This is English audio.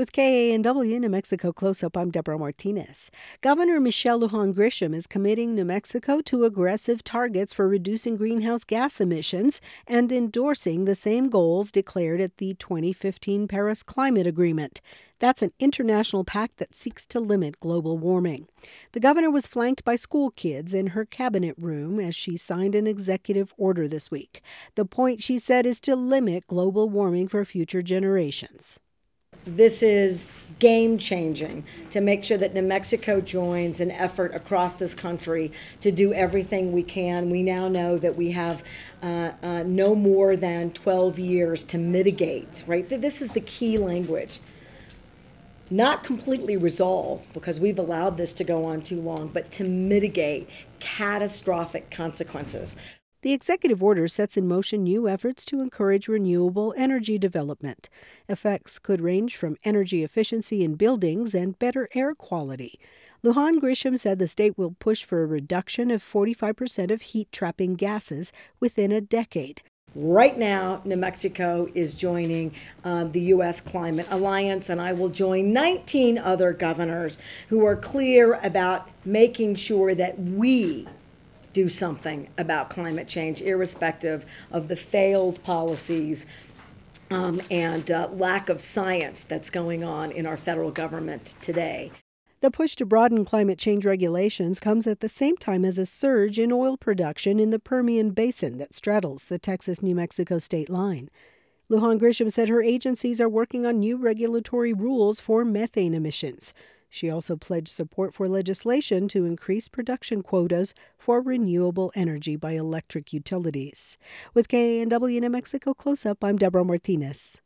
With KANW New Mexico Close-Up, I'm Deborah Martinez. Governor Michelle Lujan Grisham is committing New Mexico to aggressive targets for reducing greenhouse gas emissions and endorsing the same goals declared at the 2015 Paris Climate Agreement. That's an international pact that seeks to limit global warming. The governor was flanked by school kids in her cabinet room as she signed an executive order this week. The point, she said, is to limit global warming for future generations. This is game-changing to make sure that New Mexico joins an effort across this country to do everything we can. We now know that we have no more than 12 years to mitigate, right? This is the key language. Not completely resolve, because we've allowed this to go on too long, but to mitigate catastrophic consequences. The executive order sets in motion new efforts to encourage renewable energy development. Effects could range from energy efficiency in buildings and better air quality. Lujan Grisham said the state will push for a reduction of 45% of heat-trapping gases within a decade. Right now, New Mexico is joining the U.S. Climate Alliance, and I will join 19 other governors who are clear about making sure that we do something about climate change, irrespective of the failed policies and lack of science that's going on in our federal government today. The push to broaden climate change regulations comes at the same time as a surge in oil production in the Permian Basin that straddles the Texas-New Mexico state line. Lujan Grisham said her agencies are working on new regulatory rules for methane emissions. She also pledged support for legislation to increase production quotas for renewable energy by electric utilities. With KANW New Mexico Close-Up, I'm Deborah Martinez.